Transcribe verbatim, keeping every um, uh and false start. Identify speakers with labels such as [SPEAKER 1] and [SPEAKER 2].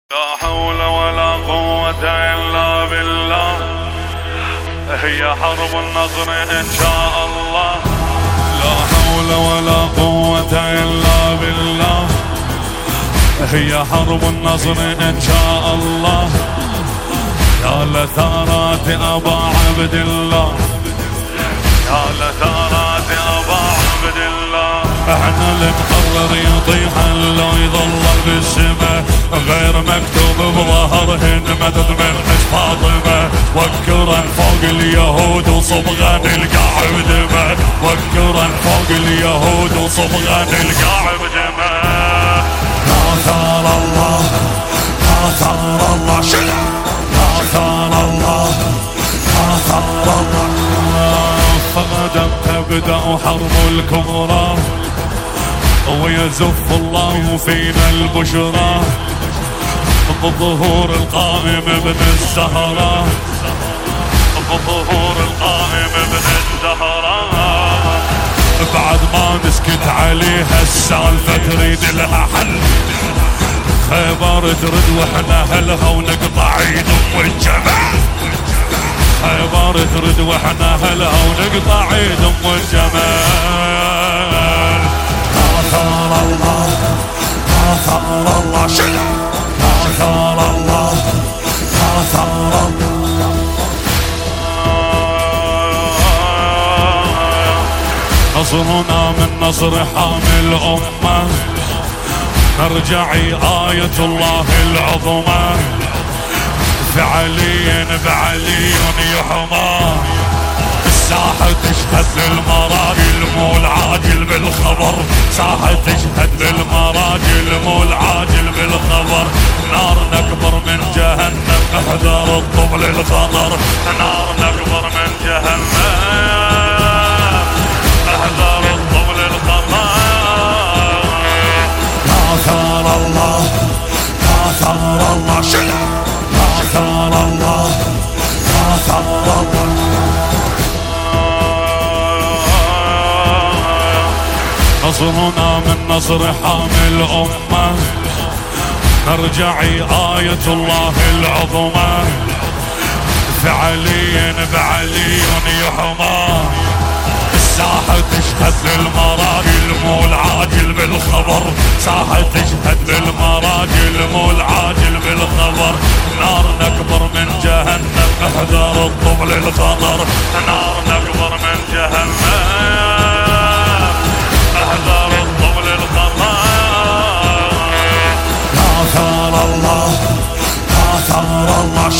[SPEAKER 1] لا حول ولا قوة إلا بالله. هي حرب النصر إن شاء الله. لا حول ولا قوة إلا بالله. هي حرب النصر إن شاء الله. يا لثارات أبا عبد الله، يا لثارات أبا عبد الله. احنا اللي نقرر يطيح لو يظل بالسماء، غير مكتوب بظهرهن مدد من حج فاطمة. وكرا فوق اليهود وصبغة نلقى بدمه، وكرا فوق اليهود وصبغة نلقى بدمه. آثار الله، آثار الله، شلا آثار الله، آثار الله. فغدا تبدأ حرب الكبرى، ويزف الله فينا البشرى بظهور القائم ابن الزهراء، بظهور القائم ابن الزهراء. بعد ما نسكت عليها السالفة تريد لها حل، خيبر ترد واحنا هلها ونقطع عيد ام الجمال. خيبر ترد واحنا هلها ونقطع عيد ام الجمال. آثار الله، آثار الله، شلا آثار الله، آثار الله. نصرنا من نصر حامل أمة، نرجعي آية الله العظمى. فعلي بعلي يحمى، الساحة تشهد للمراجل مو العاجل بالخبر. ساحة تشهد للمراجل مو العاجل بالخبر. نار نكبر من جهنم، احذر الطبل الخطر. نار نكبر من جهنم، احذر الطبل الخطر. آثار الله، آثار الله، شلا آثار الله، آثار الله. نصرنا من نصر حامل أمة، نرجعي آية الله العظمى. فعلي بعلي يحمى، الساحة تشهد للمراجل مو العاجل بالخبر. ساحة تشهد للمراجل مو العاجل بالخبر. نار نكبر من جهنم، احذر الطبل الخطر. نار نكبر من جهنم، احذر الطبل الخطر. آثار الله، آثار الله،